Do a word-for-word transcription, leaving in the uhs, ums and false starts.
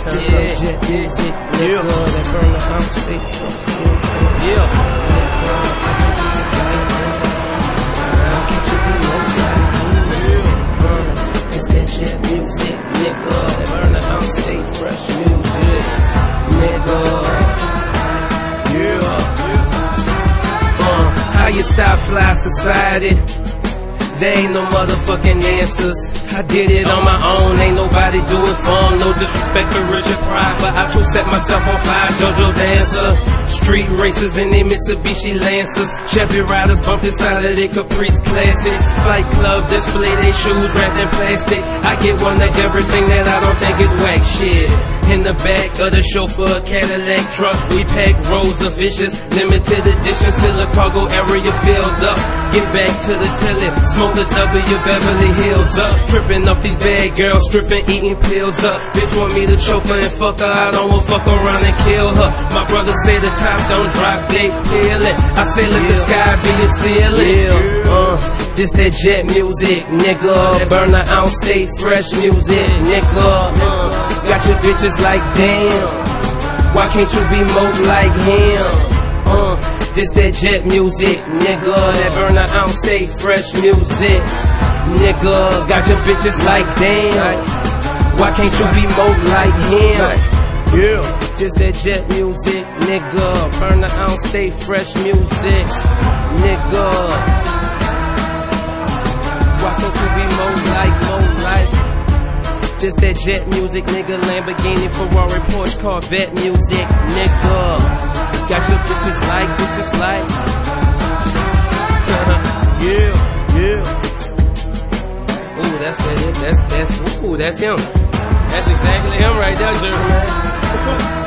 This that jet music, nigga, that burn the house, stay fresh. Yeah. It's that jet music, nigga, that burn the house, stay fresh music, nigga. Yeah. Uh, how you stop fly society? There ain't no motherfucking answers. I did it on my own, ain't nobody do it for 'em. No disrespect to Richard Pryor, but I too set myself on fire. JoJo dancer, street racers in their Mitsubishi Lancers, Chevy riders bump inside of their Caprice classics. Flight club display their shoes wrapped in plastic. I get one of everything that I don't think is whack shit. In the back of the chauffeur Cadillac truck, we pack rows of vicious, limited editions till the cargo area filled up. Get back to the telly, smoke the W Beverly Hills up. Tripping off these bad girls, stripping, eating pills up. Bitch want me to choke her and fuck her, I don't wanna fuck around and kill her. My brother say the top don't drop, they peeling. I say let yeah. the sky be the ceiling. Yeah. Uh, this that jet music, nigga. That burn the ounce, stay fresh music, nigga. Uh, got your bitches like damn, why can't you be more like him? Uh, this that jet music, nigga. That burn the ounce, stay fresh music, nigga. Got your bitches like damn, why can't you be more like him? Yeah, this that jet music, nigga. Burn the ounce, stay fresh music, nigga. Why can't you be more like, more like? This that jet music, nigga. Lamborghini, Ferrari, Porsche, Corvette music, nigga. Got your bitches like, bitches like. Yeah, yeah. Ooh, that's that. That's that's. Ooh, that's him. That's exactly him right there, Jeremy.